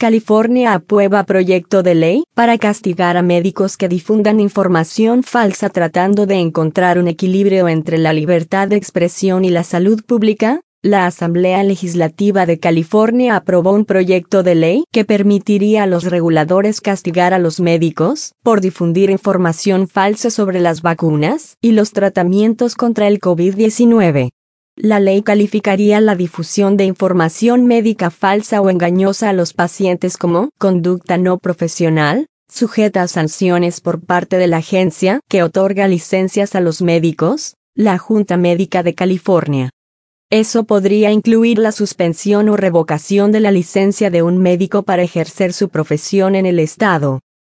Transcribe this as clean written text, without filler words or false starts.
California aprueba proyecto de ley para castigar a médicos que difundan información falsa tratando de encontrar un equilibrio entre la libertad de expresión y la salud pública. La Asamblea Legislativa de California aprobó un proyecto de ley que permitiría a los reguladores castigar a los médicos por difundir información falsa sobre las vacunas y los tratamientos contra el COVID-19. La ley calificaría la difusión de información médica falsa o engañosa a los pacientes como conducta no profesional, sujeta a sanciones por parte de la agencia que otorga licencias a los médicos, la Junta Médica de California. Eso podría incluir la suspensión o revocación de la licencia de un médico para ejercer su profesión en el estado.